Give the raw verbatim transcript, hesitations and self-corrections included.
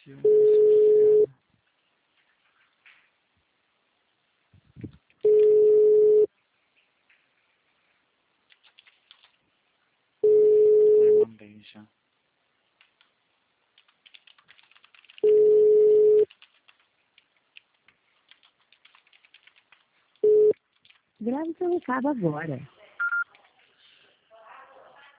filme sobre cena. Eu mandei já. Grave seu recado agora.